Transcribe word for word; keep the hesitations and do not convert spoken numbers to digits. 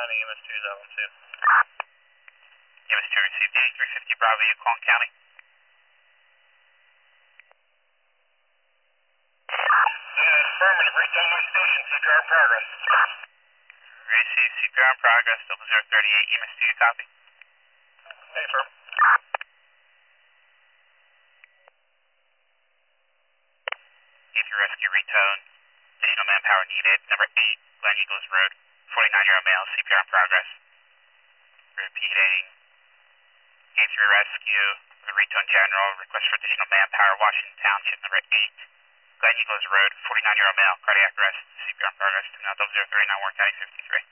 County, E M S two is Evan two. E M S two received eighty-three fifty Bravo, Yukon County. Yeah, affirmative. Reach on my station. C P R in progress. Received C P R in progress, double zero thirty-eight, E M S two, you copy? Hey, firm. If you rescue retone, additional manpower needed. Number eight, Glen Eagles Road, forty-nine-year-old male, C P R in progress. Repeating. If you rescue the retone general, request for additional manpower, Washington Township, number eight, Glen Eagles Road, forty-nine-year-old male, cardiac arrest, C P R in progress, to now double zero three nine Warren County fifty-three.